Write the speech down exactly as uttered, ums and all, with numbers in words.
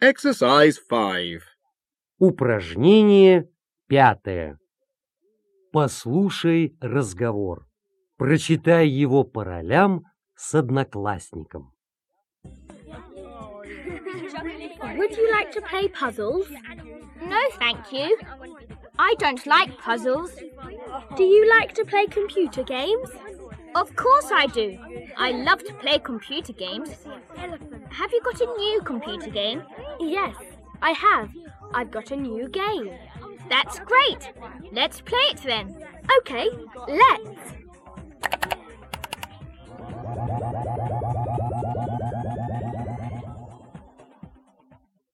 Exercise five. Упражнение пятое. Послушай разговор. Прочитай его по ролям с одноклассником. Would you like to play puzzles? No, thank you. I don't like puzzles. Do you like to play computer games? Of course I do. I love to play computer games. Have you got a new computer game? Yes, I have. I've got a new game. That's great. Let's play it then. Okay, let's.